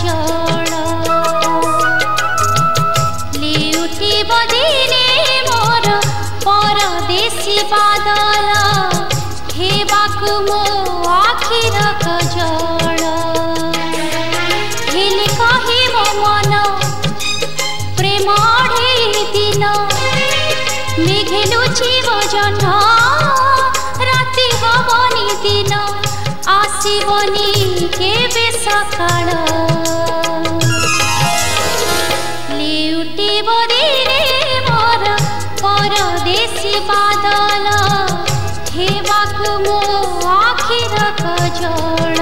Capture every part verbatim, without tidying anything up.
causal लेउटिब दिने मोर परदेसी बादल हेबाकु मो आखिर कजल हेले कहे मो मन प्रेम अढ़े दिन मेघे लुचिब जह्न राति हबनी दिन आसिबनी केबे सकाळ लेउटिब दिने मोर परदेसी बादल हेबाकु मो आखिर कजल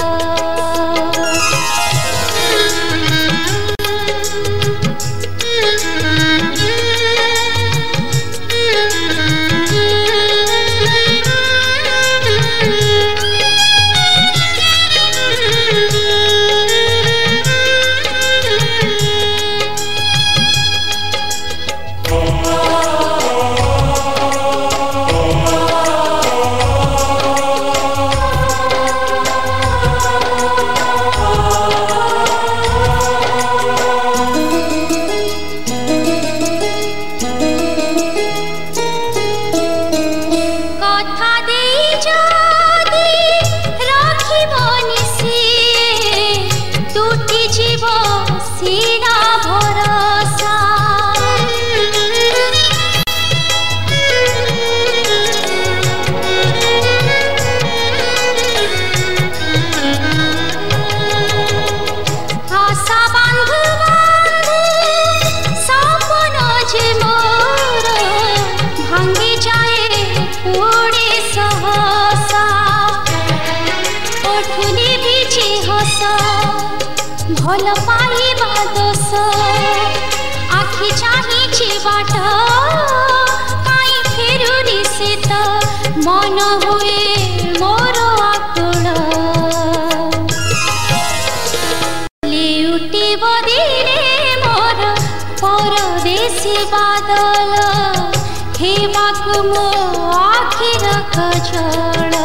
भल पाइबा दोष आखि चाहिछि बाट काई फेरुनी से त मन हुए मोर आकुल लेउटिब दिने मोर परदेसी बादल हेबाकु मो आखिर कजल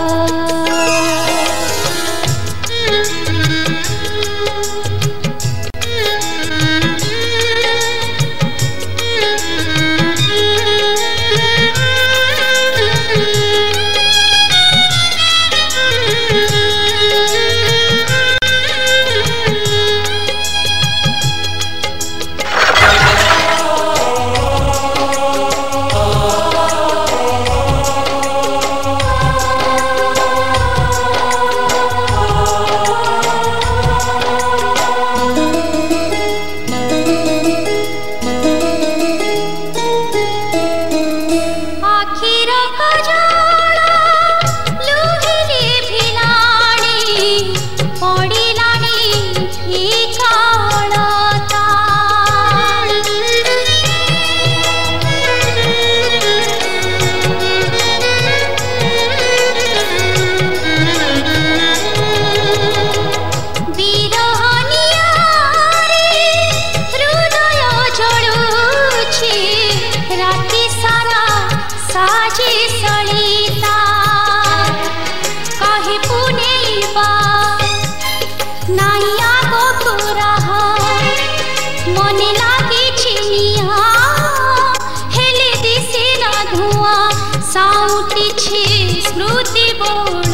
स्मृति बोल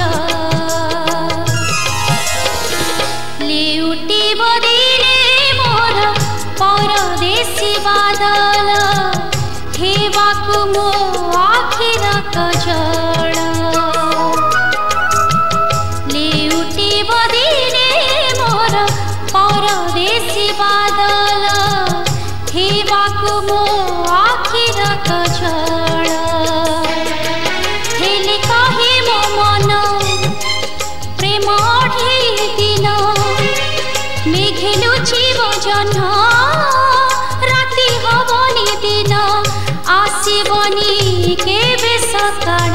लेउटिब दिने मोर परदेसी बादल हेबाकु मो आखिर कजल लेउटिब दिने मोर परदेसी बादल हेबाकु मो आखिर कजल हेले कहे मो मन प्रेम अढ़े दिन मेघे लुचिब जह्न राति हबनी दिन आसिबनी केबे सकाळ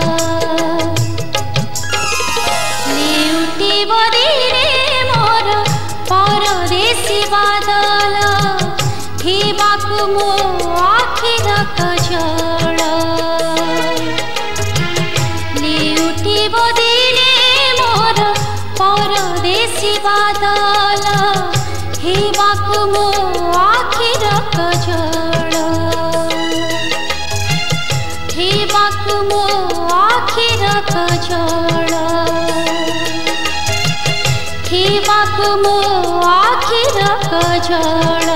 लेउटिब दिने मोर परदेसी बादल हेबाकु मो आखिर कजल लेउटिब दिने मोर परदेसी बादल मो आखिर कजल हेबाकु मो आखिर कजल हेबाकु मो आखिर कजल